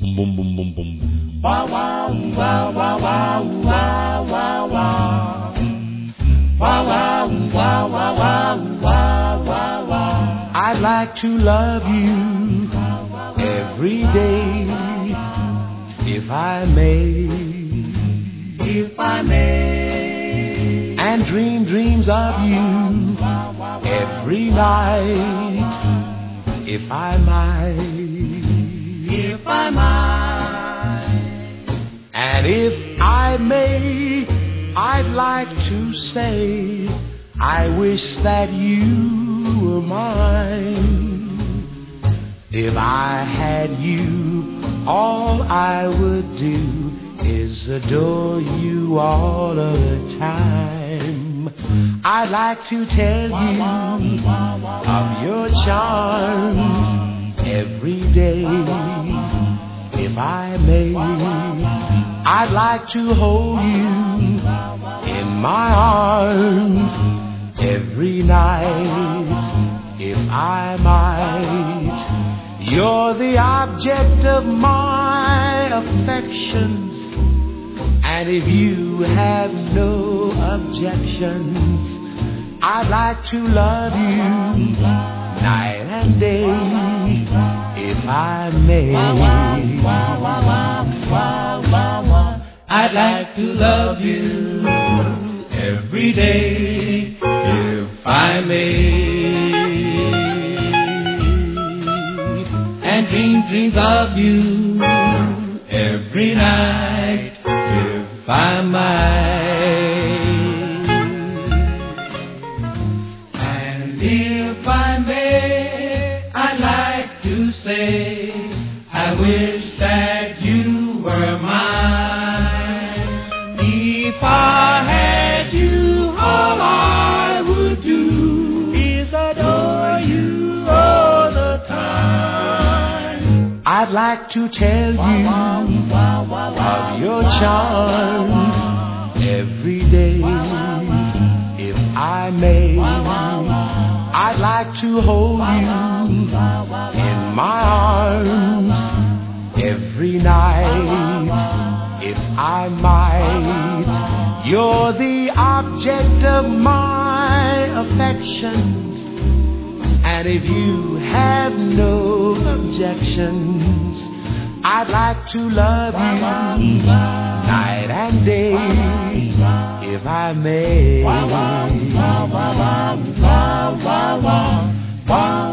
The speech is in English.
boom, boom, boom, boom. Wow, wow, wow, wow, wow, wow, wow, wow. Wow, wow, wow, wow, wow, wow, wow, wow. I'd like to love you every day, if I may, and dream dreams of you every night, if I might. And if I may, I'd like to say, I wish that you were mine. If I had you, all I would do is adore you all of the time. I'd like to tell you of your charms every day, if I may. I'd like to hold you in my arms every night, if I might. You're the object of my affections, and if you have no objections, I'd like to love you night and day, if I may. I'd like to love you every day, if I may, and dream dreams of you every night, if I might. And if I may, I'd like to say, I wish that you were mine. If I had you, all I would do is adore you all the time. I'd like to tell you of your charms every day, if I may. I'd like to hold you in my arms every night, if I might. You're the object of my affections, and if you have no objections, I'd like to love you night and day, if I may.